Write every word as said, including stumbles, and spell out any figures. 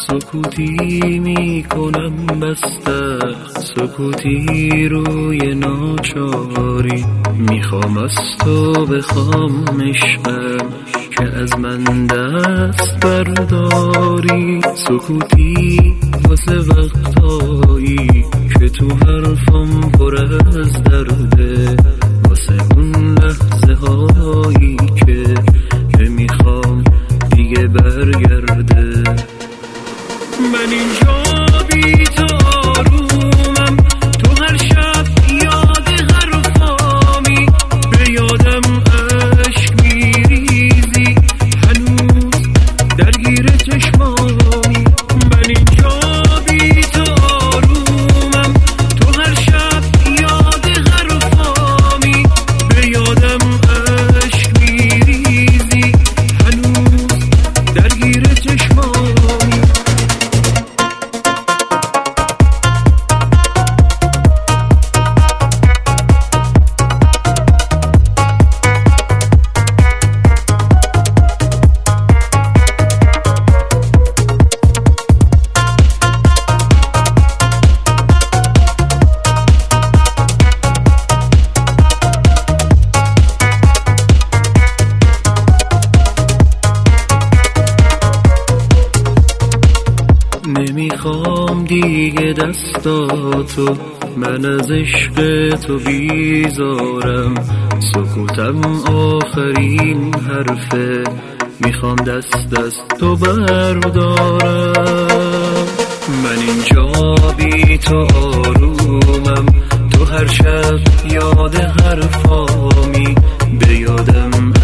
سکوتی می کنم بسته، سکوتی روی ناچاری. میخوام از تو بخوام عشقم که از من دست برداری. سکوتی واسه وقتایی که تو حرفم پر از درده، واسه اون لحظه هایی که نمیخوام دیگه برگرده. من اینجا بی تو آرومم، تو هر شب یاد حرفامی، به یادم عشق میریزی، هنوز درگیر چشمامی. من اینجا بی تو آرومم، تو هر شب یاد حرفامی، به یادم عشق میریزی، هنوز درگیر چشمامی. نمیخوام دیگه دستاتو، من از عشق تو بیزارم. سکوتم آخرین حرفه، میخوام دست دست تو بردارم. من اینجا بی تو آرومم، تو هر شب یاد حرفامی، به یادم